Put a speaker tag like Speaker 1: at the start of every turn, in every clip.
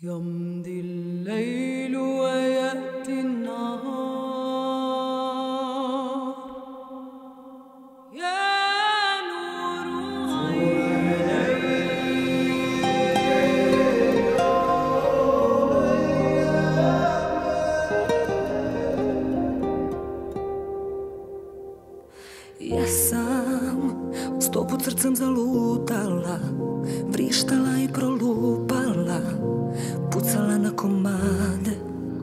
Speaker 1: يمضي الليل ويأتي النهار يا نور عيني
Speaker 2: Ja sam 100 put srcem zalutala, vrištala i prolupala, pucala na komade.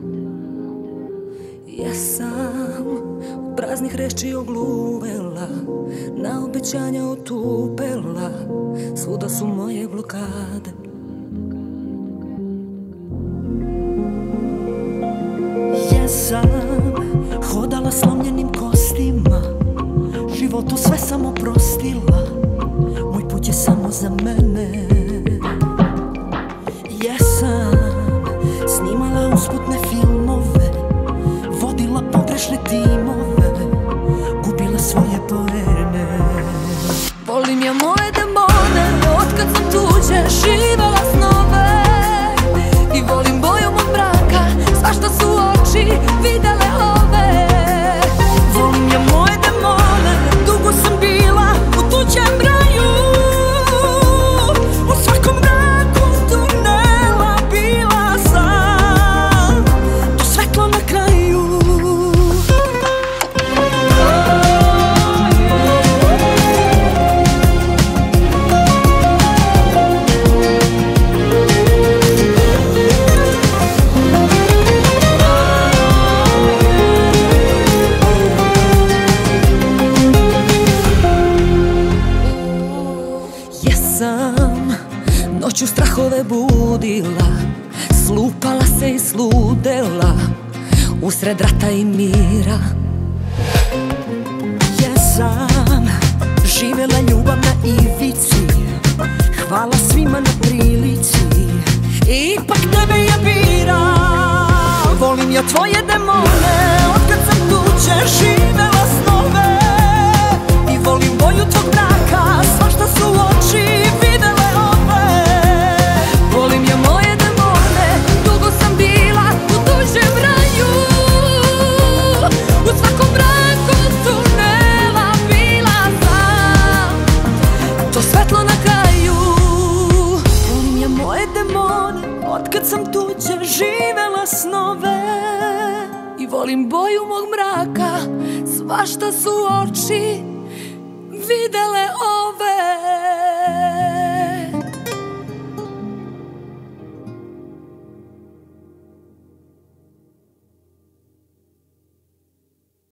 Speaker 2: Ja sam od praznih reči ogluvela, na obećanja otupela, svuda su moje blokade. Ja sam hodala slomljenim kostima, životu sve sam oprostila, moj put je samo za mene. Jesam snimala usputne filmove, vodila pogrešne timove, gubila svoje poene. Volim ja moje demone, otkad sam tuđe živela snove, i volim boju mog mraka, svašta su oči videle ove. Volim ja moje demone, dugo sam bila u tuđem raju, u svakom mraku tunela bila sam, to svetlo na kraju. Jesam noću strahove budila, slupala se i sludela usred rata i mira. Jesam živela ljubav na ivici, hvala svima na prilici, ipak tebe ja biram. Volim ja tvoje demone, otkad sam tuđe živela snove, i volim boju tvog mraka, svašta su oči videle ove. Volim ja moje demone, dugo sam bila u tuđem raju, u svakom mraku tunela bila sam, to svetlo na kraju. Volim ja moje demone, otkad sam tuđe živela snove, i volim boju mog mraka, svašta su oči videle ove.